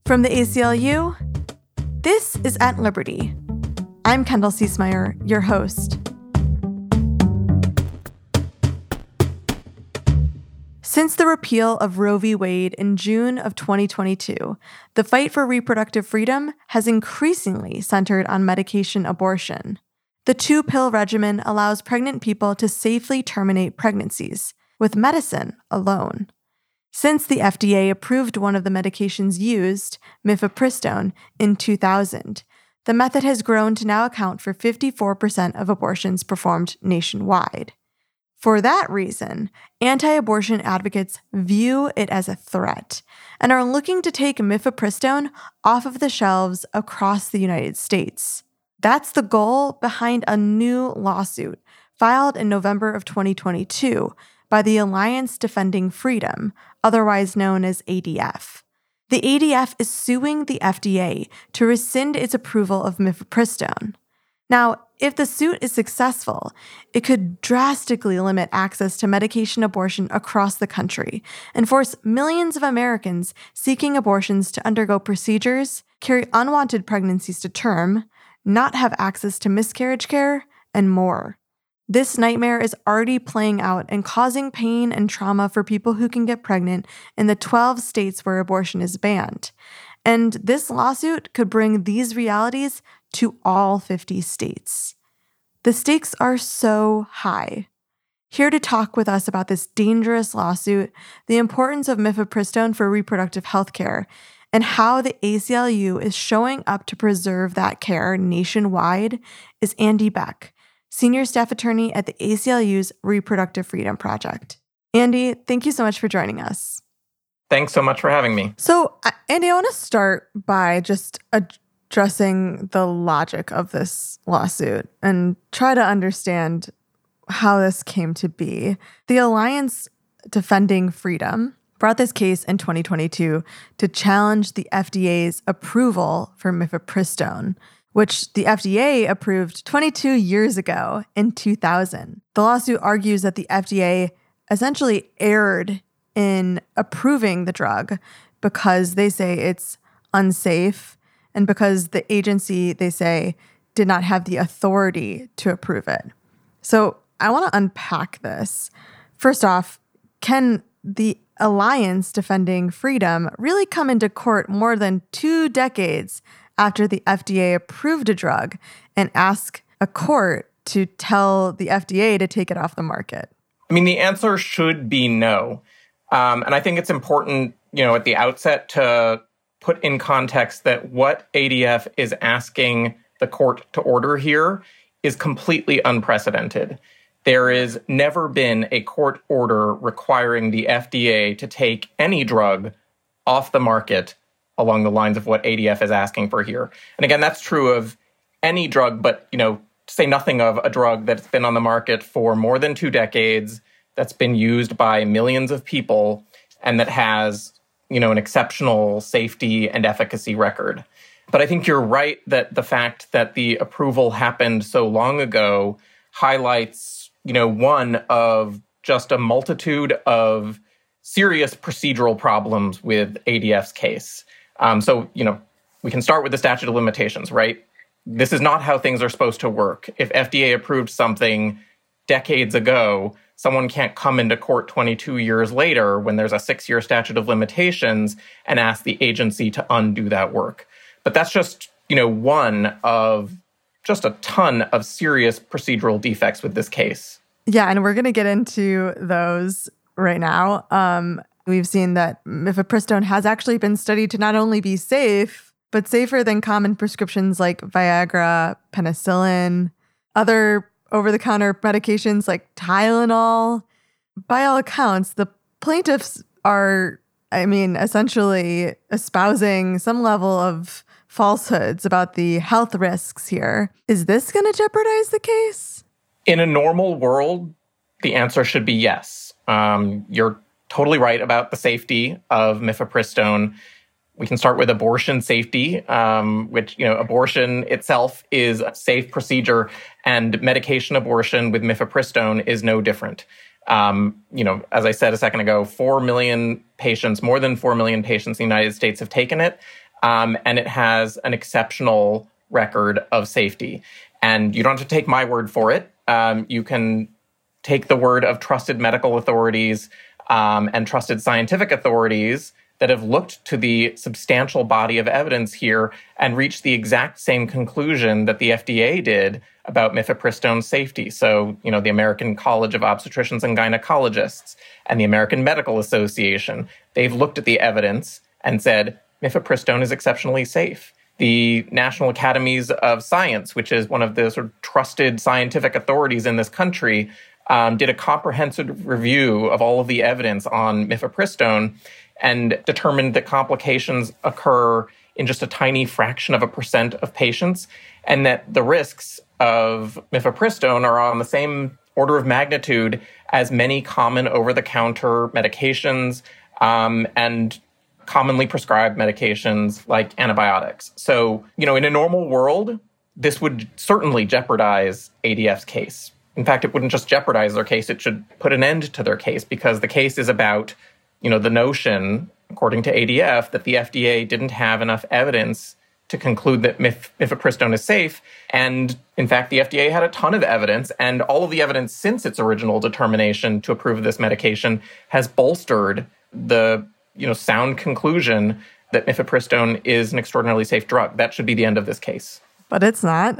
From the ACLU, this is At Liberty. I'm Kendall Ciesmeyer, your host. Since the repeal of Roe v. Wade in June of 2022, the fight for reproductive freedom has increasingly centered on medication abortion. The 2-pill regimen allows pregnant people to safely terminate pregnancies with medicine alone. Since the FDA approved one of the medications used, mifepristone, in 2000, the method has grown to now account for 54% of abortions performed nationwide. For that reason, anti-abortion advocates view it as a threat and are looking to take mifepristone off of the shelves across the United States. That's the goal behind a new lawsuit filed in November of 2022 by the Alliance Defending Freedom, otherwise known as ADF. The ADF is suing the FDA to rescind its approval of mifepristone. Now, if the suit is successful, it could drastically limit access to medication abortion across the country and force millions of Americans seeking abortions to undergo procedures, carry unwanted pregnancies to term, not have access to miscarriage care, and more. This nightmare is already playing out and causing pain and trauma for people who can get pregnant in the 12 states where abortion is banned. And this lawsuit could bring these realities to all 50 states. The stakes are so high. Here to talk with us about this dangerous lawsuit, the importance of mifepristone for reproductive health care, and how the ACLU is showing up to preserve that care nationwide is Andy Beck, Senior Staff Attorney at the ACLU's Reproductive Freedom Project. Andy, thank you so much for joining us. Thanks so much for having me. So, Andy, I want to start by just addressing the logic of this lawsuit and try to understand how this came to be. The Alliance Defending Freedom brought this case in 2022 to challenge the FDA's approval for mifepristone, which the FDA approved 22 years ago in 2000. The lawsuit argues that the FDA essentially erred in approving the drug because they say it's unsafe and because the agency, they say, did not have the authority to approve it. So I want to unpack this. First off, can the Alliance Defending Freedom really come into court more than 2 decades after the FDA approved a drug and ask a court to tell the FDA to take it off the market? I mean, the answer should be no. And I think it's important, at the outset to put in context that what ADF is asking the court to order here is completely unprecedented. There has never been a court order requiring the FDA to take any drug off the market along the lines of what ADF is asking for here. And again, that's true of any drug, but, say nothing of a drug that's been on the market for more than 2 decades, that's been used by millions of people, and that has, an exceptional safety and efficacy record. But I think you're right that the fact that the approval happened so long ago highlights, one of just a multitude of serious procedural problems with ADF's case. So, we can start with the statute of limitations, right? This is not how things are supposed to work. If FDA approved something decades ago, someone can't come into court 22 years later when there's a 6-year statute of limitations and ask the agency to undo that work. But that's just, one of just a ton of serious procedural defects with this case. Yeah, and we're going to get into those right now. We've seen that mifepristone has actually been studied to not only be safe, but safer than common prescriptions like Viagra, penicillin, other over-the-counter medications like Tylenol. By all accounts, the plaintiffs are, essentially espousing some level of falsehoods about the health risks here. Is this going to jeopardize the case? In a normal world, the answer should be yes. You're totally right about the safety of mifepristone. We can start with abortion safety, which, abortion itself is a safe procedure, and medication abortion with mifepristone is no different. As I said a second ago, 4 million patients, more than 4 million patients in the United States have taken it. and it has an exceptional record of safety. And you don't have to take my word for it. You can take the word of trusted medical authorities and trusted scientific authorities that have looked to the substantial body of evidence here and reached the exact same conclusion that the FDA did about mifepristone's safety. So, the American College of Obstetricians and Gynecologists and the American Medical Association, they've looked at the evidence and said, mifepristone is exceptionally safe. The National Academies of Science, which is one of the sort of trusted scientific authorities in this country, did a comprehensive review of all of the evidence on mifepristone and determined that complications occur in just a tiny fraction of a percent of patients, and that the risks of mifepristone are on the same order of magnitude as many common over-the-counter medications and commonly prescribed medications like antibiotics. So, in a normal world, this would certainly jeopardize ADF's case. In fact, it wouldn't just jeopardize their case, it should put an end to their case, because the case is about, the notion, according to ADF, that the FDA didn't have enough evidence to conclude that mifepristone is safe. And in fact, the FDA had a ton of evidence, and all of the evidence since its original determination to approve this medication has bolstered the sound conclusion that mifepristone is an extraordinarily safe drug. That should be the end of this case. But it's not.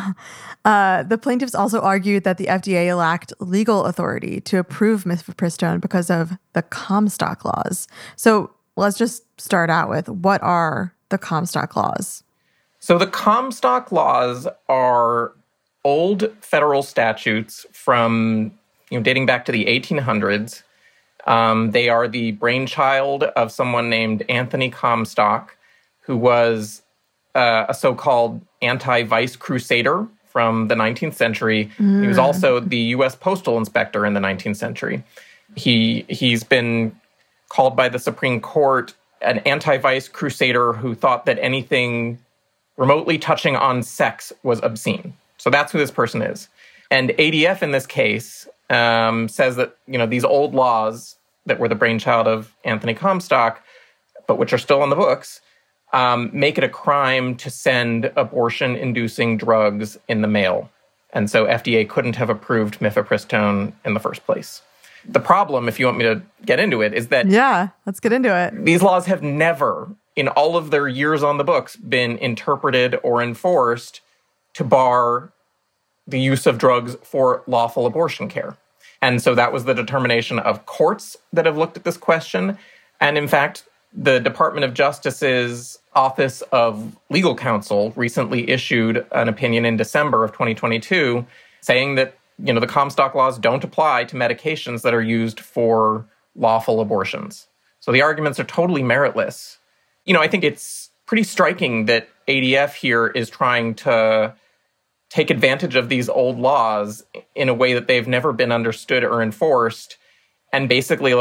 The plaintiffs also argued that the FDA lacked legal authority to approve mifepristone because of the Comstock laws. So let's just start out with, what are the Comstock laws? So the Comstock laws are old federal statutes from, dating back to the 1800s. They are the brainchild of someone named Anthony Comstock, who was a so-called anti-vice crusader from the 19th century. He was also the U.S. postal inspector in the 19th century. He's been called by the Supreme Court an anti-vice crusader who thought that anything remotely touching on sex was obscene. So that's who this person is. And ADF in this case says that, these old laws that were the brainchild of Anthony Comstock, but which are still on the books, make it a crime to send abortion-inducing drugs in the mail. And so FDA couldn't have approved mifepristone in the first place. The problem, if you want me to get into it, is that... Yeah, let's get into it. These laws have never, in all of their years on the books, been interpreted or enforced to bar the use of drugs for lawful abortion care. And so that was the determination of courts that have looked at this question. And in fact, the Department of Justice's Office of Legal Counsel recently issued an opinion in December of 2022 saying that, the Comstock laws don't apply to medications that are used for lawful abortions. So the arguments are totally meritless. I think it's pretty striking that ADF here is trying to take advantage of these old laws in a way that they've never been understood or enforced, and basically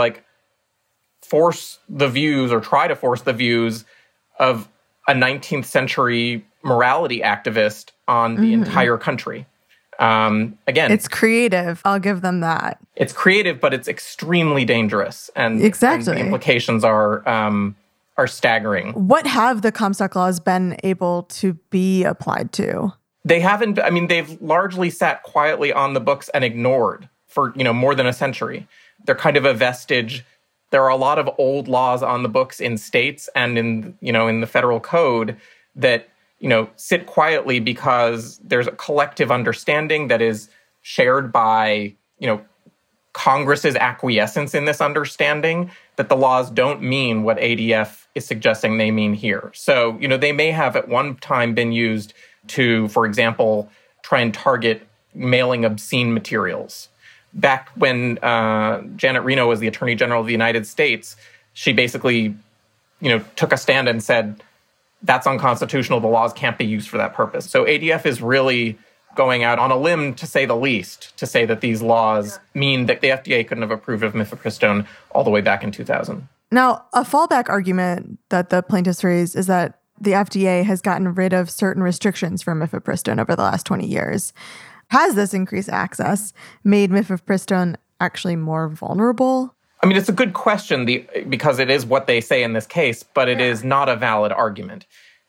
force the views or try to force the views of a 19th century morality activist on the entire country. Again, it's creative. I'll give them that. It's creative, but it's extremely dangerous. And, exactly. And the implications are staggering. What have the Comstock laws been able to be applied to? They haven't. They've largely sat quietly on the books and ignored for, more than a century. They're kind of a vestige. There are a lot of old laws on the books in states and in the federal code that, sit quietly because there's a collective understanding that is shared by, Congress's acquiescence in this understanding that the laws don't mean what ADF is suggesting they mean here. So, they may have at one time been used to, for example, try and target mailing obscene materials. Back when Janet Reno was the Attorney General of the United States, she basically, took a stand and said, that's unconstitutional, the laws can't be used for that purpose. So ADF is really going out on a limb, to say the least, to say that these laws mean that the FDA couldn't have approved of mifepristone all the way back in 2000. Now, a fallback argument that the plaintiffs raise is that the FDA has gotten rid of certain restrictions for mifepristone over the last 20 years. Has this increased access made mifepristone actually more vulnerable? I mean, it's a good question because it is what they say in this case, but it is not a valid argument.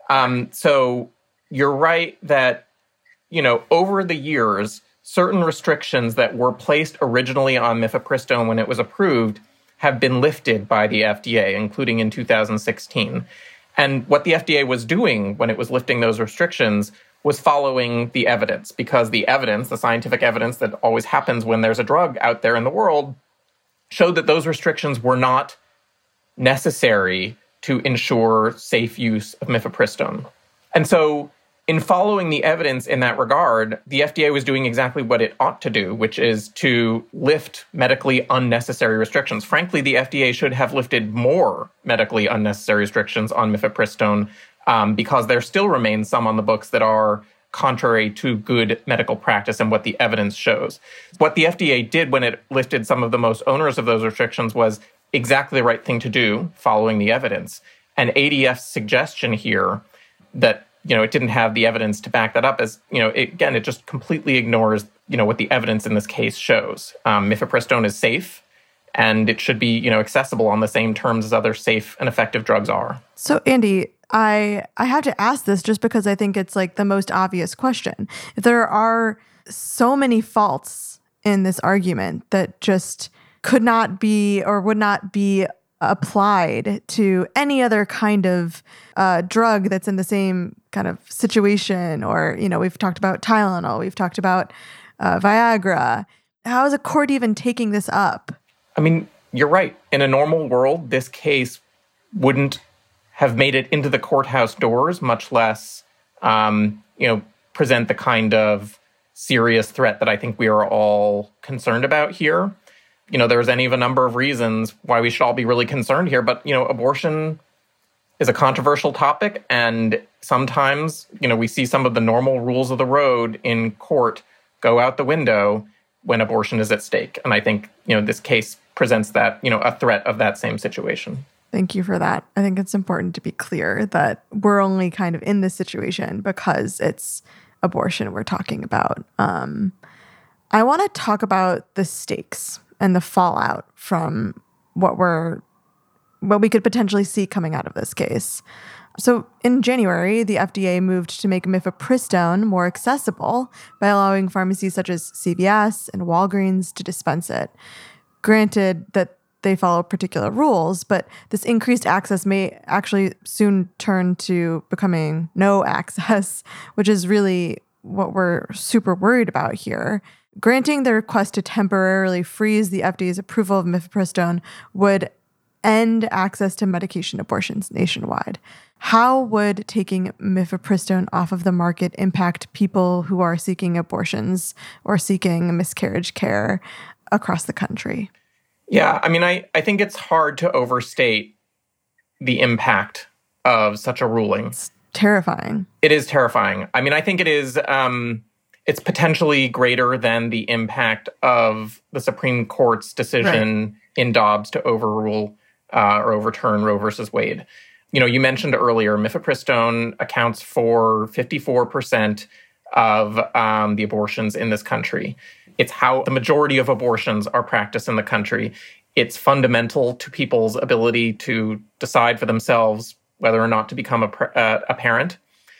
So you're right that, over the years, certain restrictions that were placed originally on mifepristone when it was approved have been lifted by the FDA, including in 2016. And what the FDA was doing when it was lifting those restrictions was following the evidence, because the evidence, the scientific evidence that always happens when there's a drug out there in the world, showed that those restrictions were not necessary to ensure safe use of mifepristone. And so in following the evidence in that regard, the FDA was doing exactly what it ought to do, which is to lift medically unnecessary restrictions. Frankly, the FDA should have lifted more medically unnecessary restrictions on mifepristone because there still remains some on the books that are contrary to good medical practice and what the evidence shows. What the FDA did when it lifted some of the most onerous of those restrictions was exactly the right thing to do, following the evidence. And ADF's suggestion here that it didn't have the evidence to back that up it just completely ignores, what the evidence in this case shows. Mifepristone is safe, and it should be, accessible on the same terms as other safe and effective drugs are. So, Andy, I have to ask this just because I think it's like the most obvious question. If there are so many faults in this argument that just could not be or would not be applied to any other kind of drug that's in the same kind of situation, or, we've talked about Tylenol, we've talked about Viagra. How is a court even taking this up? I mean, you're right. In a normal world, this case wouldn't have made it into the courthouse doors, much less, present the kind of serious threat that I think we are all concerned about here. There's any of a number of reasons why we should all be really concerned here, but, abortion is a controversial topic, and sometimes, we see some of the normal rules of the road in court go out the window when abortion is at stake. And I think, this case presents that, a threat of that same situation. Thank you for that. I think it's important to be clear that we're only kind of in this situation because it's abortion we're talking about. I want to talk about the stakes and the fallout from what we could potentially see coming out of this case. So in January, the FDA moved to make mifepristone more accessible by allowing pharmacies such as CVS and Walgreens to dispense it. Granted that they follow particular rules, but this increased access may actually soon turn to becoming no access, which is really what we're super worried about here. Granting the request to temporarily freeze the FDA's approval of mifepristone would end access to medication abortions nationwide. How would taking mifepristone off of the market impact people who are seeking abortions or seeking miscarriage care across the country? Yeah, I mean, I think it's hard to overstate the impact of such a ruling. It's terrifying. It is terrifying. I mean, I think it is, it's potentially greater than the impact of the Supreme Court's decision in Dobbs to overrule or overturn Roe versus Wade. You mentioned earlier, mifepristone accounts for 54% of the abortions in this country. It's how the majority of abortions are practiced in the country. It's fundamental to people's ability to decide for themselves whether or not to become a parent.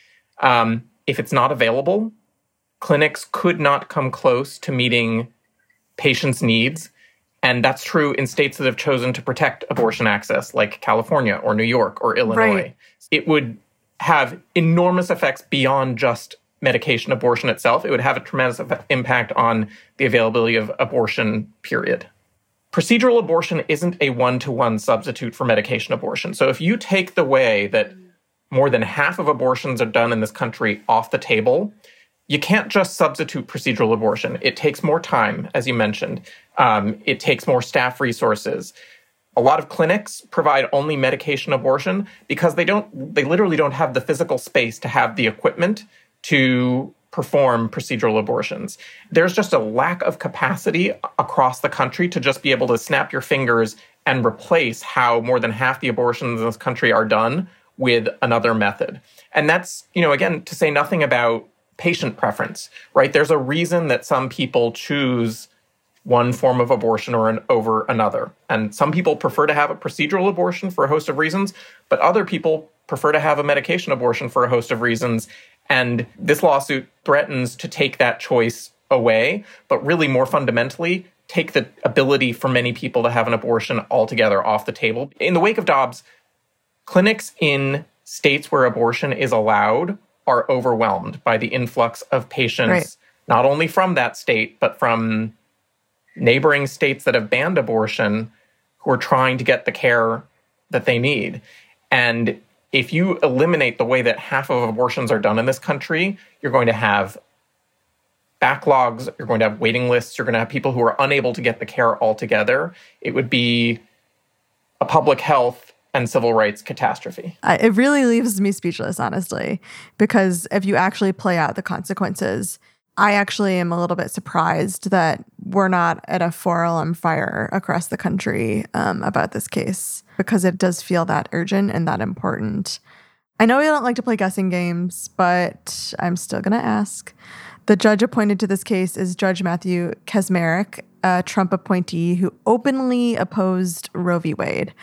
If it's not available, clinics could not come close to meeting patients' needs. And that's true in states that have chosen to protect abortion access, like California or New York or Illinois. Right. It would have enormous effects beyond just medication abortion itself. It would have a tremendous impact on the availability of abortion, period. Procedural abortion isn't a one-to-one substitute for medication abortion. So if you take the way that more than half of abortions are done in this country off the table, you can't just substitute procedural abortion. It takes more time, as you mentioned. It takes more staff resources. A lot of clinics provide only medication abortion because they literally don't have the physical space to have the equipment to perform procedural abortions. There's just a lack of capacity across the country to just be able to snap your fingers and replace how more than half the abortions in this country are done with another method. And that's, again, to say nothing about patient preference, right? There's a reason that some people choose one form of abortion over another. And some people prefer to have a procedural abortion for a host of reasons, but other people prefer to have a medication abortion for a host of reasons. And this lawsuit threatens to take that choice away, but really more fundamentally, take the ability for many people to have an abortion altogether off the table. In the wake of Dobbs, clinics in states where abortion is allowed are overwhelmed by the influx of patients, not only from that state, but from neighboring states that have banned abortion who are trying to get the care that they need. And if you eliminate the way that half of abortions are done in this country, you're going to have backlogs, you're going to have waiting lists, you're going to have people who are unable to get the care altogether. It would be a public health and civil rights catastrophe. It really leaves me speechless, honestly, because if you actually play out the consequences, I actually am a little bit surprised that we're not at a 4-alarm fire across the country about this case, because it does feel that urgent and that important. I know you don't like to play guessing games, but I'm still going to ask. The judge appointed to this case is Judge Matthew Kacsmaryk, a Trump appointee who openly opposed Roe v. Wade.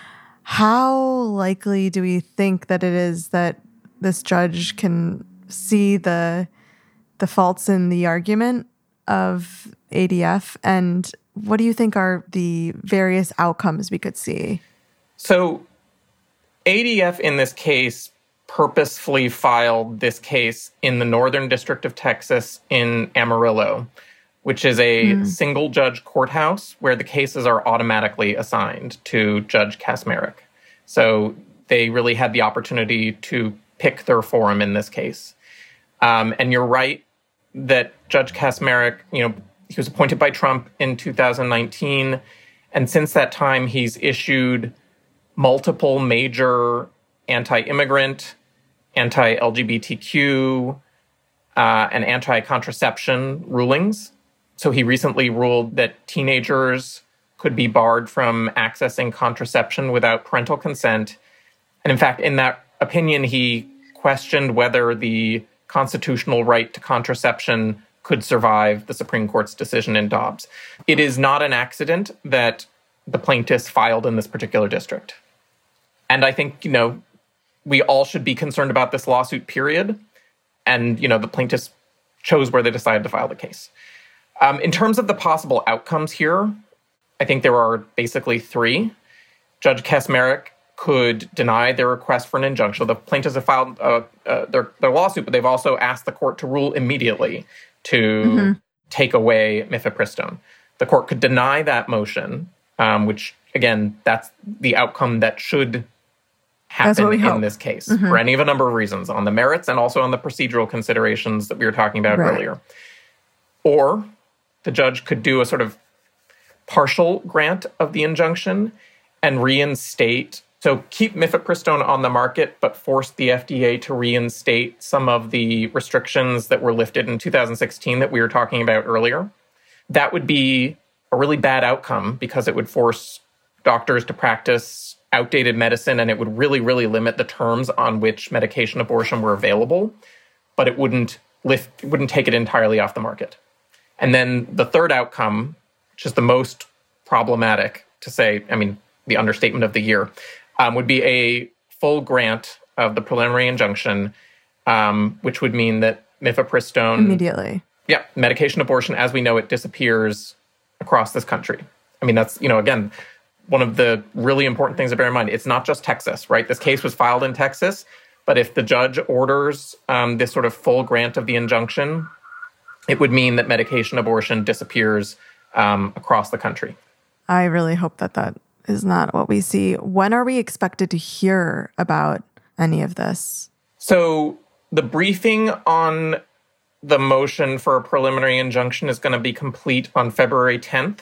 How likely do we think that it is that this judge can see the faults in the argument of ADF? And what do you think are the various outcomes we could see? So ADF in this case purposefully filed this case in the Northern District of Texas in Amarillo, which is a single judge courthouse where the cases are automatically assigned to Judge Kacsmaryk. So they really had the opportunity to pick their forum in this case. And you're right that Judge Kacsmaryk, he was appointed by Trump in 2019. And since that time, he's issued multiple major anti-immigrant, anti-LGBTQ, and anti-contraception rulings. So he recently ruled that teenagers could be barred from accessing contraception without parental consent. And in fact, in that opinion, he questioned whether the constitutional right to contraception could survive the Supreme Court's decision in Dobbs. It is not an accident that the plaintiffs filed in this particular district. And I think, we all should be concerned about this lawsuit, period. And, the plaintiffs chose where they decided to file the case. In terms of the possible outcomes here, I think there are basically three. Judge Kacsmaryk could deny their request for an injunction. The plaintiffs have filed their lawsuit, but they've also asked the court to rule immediately to take away mifepristone. The court could deny that motion, which, again, that's the outcome that should happen in this case for any of a number of reasons, on the merits and also on the procedural considerations that we were talking about earlier. Or the judge could do a sort of partial grant of the injunction and reinstate, so keep mifepristone on the market, but force the FDA to reinstate some of the restrictions that were lifted in 2016 that we were talking about earlier. That would be a really bad outcome because it would force doctors to practice outdated medicine, and it would really, really limit the terms on which medication abortion were available, but it wouldn't take it entirely off the market. And then the third outcome, which is the most problematic to say, the understatement of the year, would be a full grant of the preliminary injunction, which would mean that mifepristone... Immediately. Yeah, medication abortion, as we know it, disappears across this country. That's, again, one of the really important things to bear in mind. It's not just Texas, right? This case was filed in Texas, but if the judge orders this sort of full grant of the injunction, it would mean that medication abortion disappears across the country. I really hope that is not what we see. When are we expected to hear about any of this? So the briefing on the motion for a preliminary injunction is going to be complete on February 10th.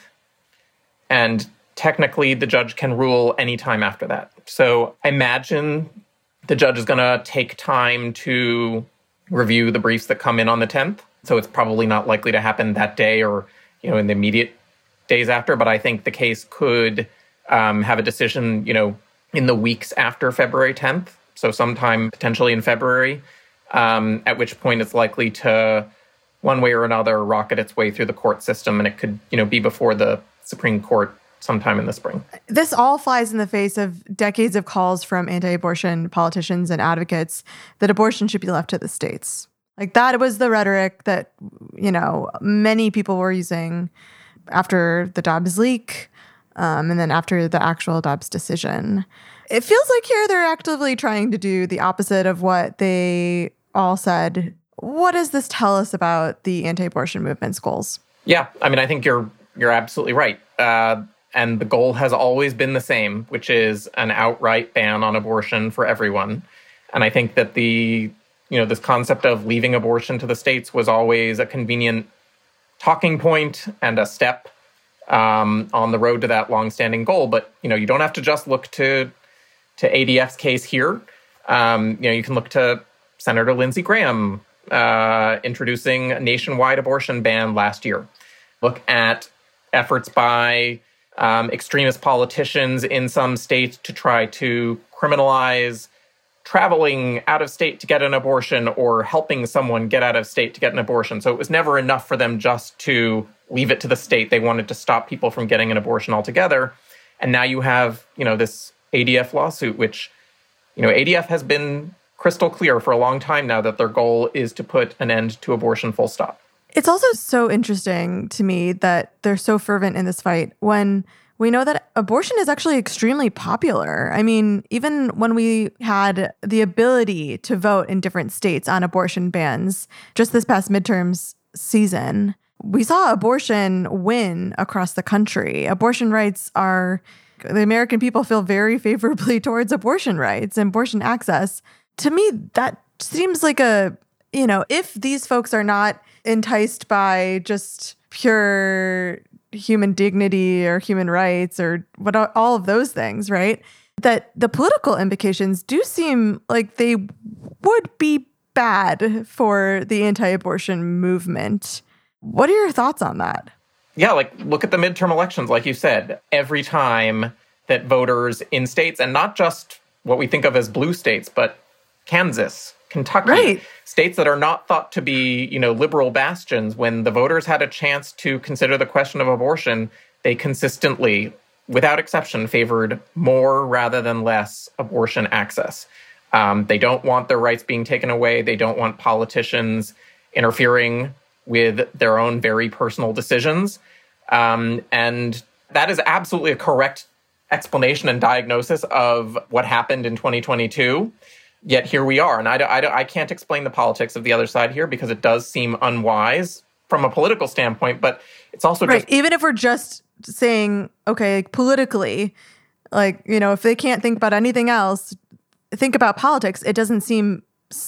And technically, the judge can rule anytime after that. So I imagine the judge is going to take time to review the briefs that come in on the 10th. So it's probably not likely to happen that day or, in the immediate days after. But I think the case could have a decision, in the weeks after February 10th. So sometime potentially in February, at which point it's likely to one way or another rocket its way through the court system, and it could, be before the Supreme Court sometime in the spring. This all flies in the face of decades of calls from anti-abortion politicians and advocates that abortion should be left to the states. Like, that was the rhetoric that, many people were using after the Dobbs leak, and then after the actual Dobbs decision. It feels like here they're actively trying to do the opposite of what they all said. What does this tell us about the anti-abortion movement's goals? Yeah, I think you're absolutely right. And the goal has always been the same, which is an outright ban on abortion for everyone. And I think that this concept of leaving abortion to the states was always a convenient talking point and a step on the road to that longstanding goal. But, you don't have to just look to ADF's case here. You can look to Senator Lindsey Graham introducing a nationwide abortion ban last year. Look at efforts by extremist politicians in some states to try to criminalize traveling out of state to get an abortion or helping someone get out of state to get an abortion. So it was never enough for them just to leave it to the state. They wanted to stop people from getting an abortion altogether. And now you have, this ADF lawsuit, which, ADF has been crystal clear for a long time now that their goal is to put an end to abortion, full stop. It's also so interesting to me that they're so fervent in this fight when we know that abortion is actually extremely popular. I mean, even when we had the ability to vote in different states on abortion bans, just this past midterms season, we saw abortion win across the country. The American people feel very favorably towards abortion rights and abortion access. To me, that seems like if these folks are not enticed by just pure human dignity or human rights or all of those things, right? That the political implications do seem like they would be bad for the anti-abortion movement. What are your thoughts on that? Yeah, look at the midterm elections, like you said. Every time that voters in states, and not just what we think of as blue states, but Kansas, Kentucky, right, states that are not thought to be, liberal bastions, when the voters had a chance to consider the question of abortion, they consistently, without exception, favored more rather than less abortion access. They don't want their rights being taken away. They don't want politicians interfering with their own very personal decisions. And that is absolutely a correct explanation and diagnosis of what happened in 2022. Yet here we are. And I can't explain the politics of the other side here because it does seem unwise from a political standpoint, but it's also right. Even if we're just saying, okay, politically, if they can't think about anything else, think about politics, it doesn't seem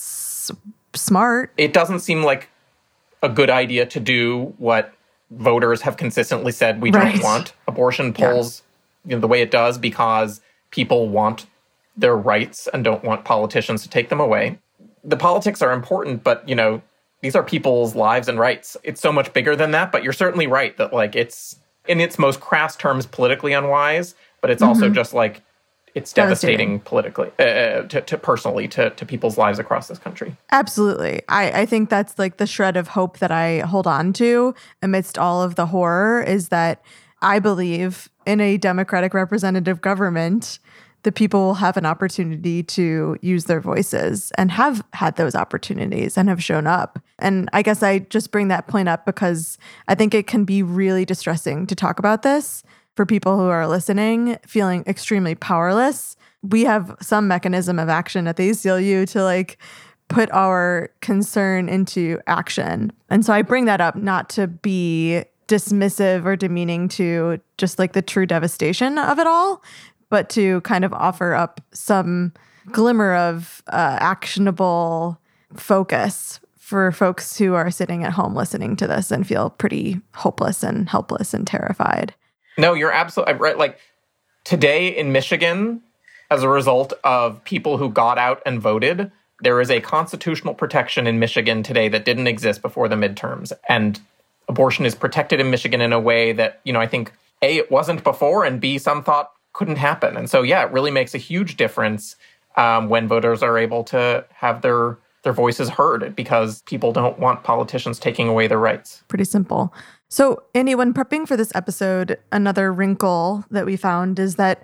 smart. It doesn't seem like a good idea to do what voters have consistently said we don't want. Abortion polls the way it does because people want their rights and don't want politicians to take them away. The politics are important, but, these are people's lives and rights. It's so much bigger than that, but you're certainly right that, it's, in its most crass terms, politically unwise, but it's also just, it's devastating politically, personally, to people's lives across this country. Absolutely. I think that's, the shred of hope that I hold on to amidst all of the horror is that I believe in a democratic representative government, the people will have an opportunity to use their voices and have had those opportunities and have shown up. And I guess I just bring that point up because I think it can be really distressing to talk about this for people who are listening, feeling extremely powerless. We have some mechanism of action at the ACLU to put our concern into action. And so I bring that up not to be dismissive or demeaning to just the true devastation of it all, but to kind of offer up some glimmer of actionable focus for folks who are sitting at home listening to this and feel pretty hopeless and helpless and terrified. No, you're absolutely right. Today in Michigan, as a result of people who got out and voted, there is a constitutional protection in Michigan today that didn't exist before the midterms. And abortion is protected in Michigan in a way that, I think, A, it wasn't before, and B, some thought couldn't happen. And so, it really makes a huge difference when voters are able to have their their voices heard because people don't want politicians taking away their rights. Pretty simple. So, Andy, when prepping for this episode, another wrinkle that we found is that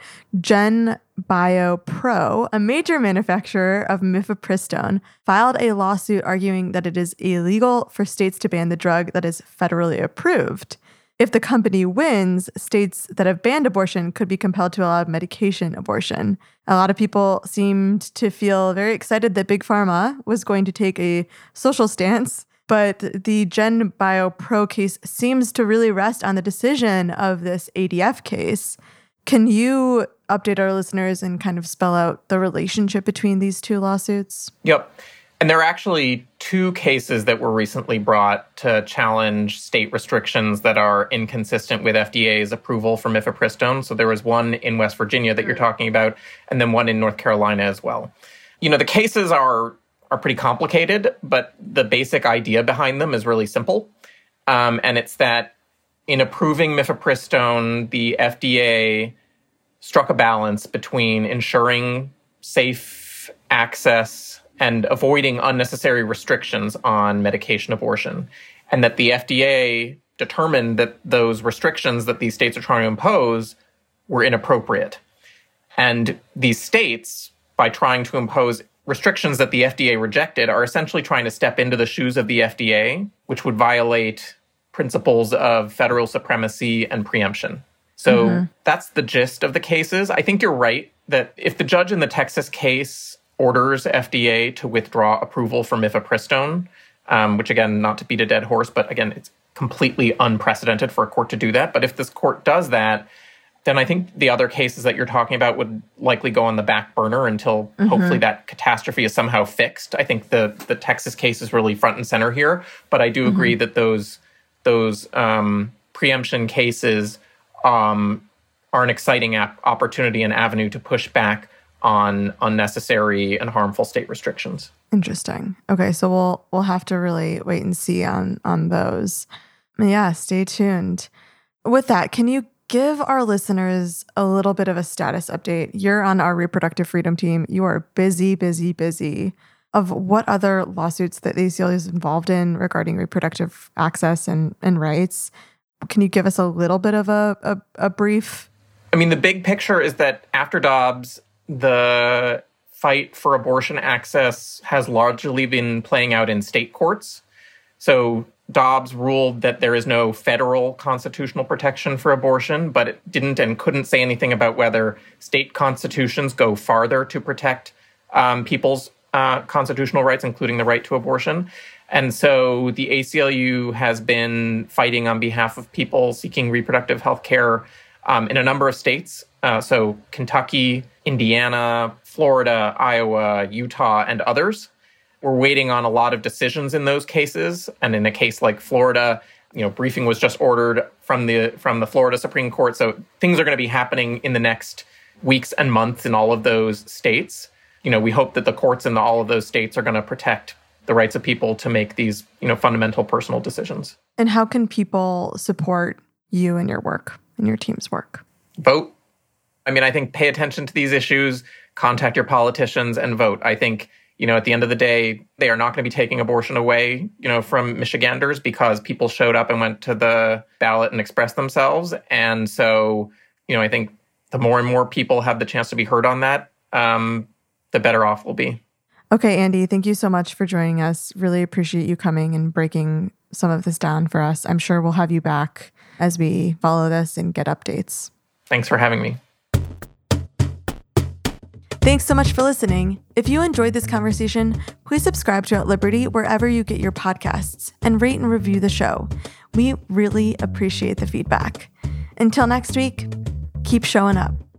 GenBio Pro, a major manufacturer of mifepristone, filed a lawsuit arguing that it is illegal for states to ban the drug that is federally approved. If the company wins, states that have banned abortion could be compelled to allow medication abortion. A lot of people seemed to feel very excited that Big Pharma was going to take a social stance, but the GenBio Pro case seems to really rest on the decision of this ADF case. Can you update our listeners and kind of spell out the relationship between these two lawsuits? Yep. And there are actually two cases that were recently brought to challenge state restrictions that are inconsistent with FDA's approval for mifepristone. So there was one in West Virginia that you're talking about, and then one in North Carolina as well. The cases are pretty complicated, but the basic idea behind them is really simple. And it's that in approving mifepristone, the FDA struck a balance between ensuring safe access and avoiding unnecessary restrictions on medication abortion. And that the FDA determined that those restrictions that these states are trying to impose were inappropriate. And these states, by trying to impose restrictions that the FDA rejected, are essentially trying to step into the shoes of the FDA, which would violate principles of federal supremacy and preemption. So that's the gist of the cases. I think you're right that if the judge in the Texas case orders FDA to withdraw approval for mifepristone, which again, not to beat a dead horse, but again, it's completely unprecedented for a court to do that. But if this court does that, then I think the other cases that you're talking about would likely go on the back burner until hopefully that catastrophe is somehow fixed. I think the Texas case is really front and center here, but I do agree that those preemption cases are an exciting opportunity and avenue to push back on unnecessary and harmful state restrictions. Interesting. Okay, so we'll have to really wait and see on those. Yeah, stay tuned. With that, can you give our listeners a little bit of a status update? You're on our reproductive freedom team. You are busy, busy, busy. Of what other lawsuits that the ACLU is involved in regarding reproductive access and rights? Can you give us a little bit of a brief? I mean, the big picture is that after Dobbs, the fight for abortion access has largely been playing out in state courts. So Dobbs ruled that there is no federal constitutional protection for abortion, but it didn't and couldn't say anything about whether state constitutions go farther to protect people's constitutional rights, including the right to abortion. And so the ACLU has been fighting on behalf of people seeking reproductive health care in a number of states. So Kentucky, Indiana, Florida, Iowa, Utah, and others. We're waiting on a lot of decisions in those cases. And in a case like Florida, briefing was just ordered from the Florida Supreme Court. So things are going to be happening in the next weeks and months in all of those states. We hope that the courts in all of those states are going to protect the rights of people to make these, fundamental personal decisions. And how can people support you and your work and your team's work? Vote. I think pay attention to these issues, contact your politicians, and vote. I think, at the end of the day, they are not going to be taking abortion away, from Michiganders because people showed up and went to the ballot and expressed themselves. And so, I think the more and more people have the chance to be heard on that, the better off we'll be. Okay, Andy, thank you so much for joining us. Really appreciate you coming and breaking some of this down for us. I'm sure we'll have you back as we follow this and get updates. Thanks for having me. Thanks so much for listening. If you enjoyed this conversation, please subscribe to At Liberty wherever you get your podcasts and rate and review the show. We really appreciate the feedback. Until next week, keep showing up.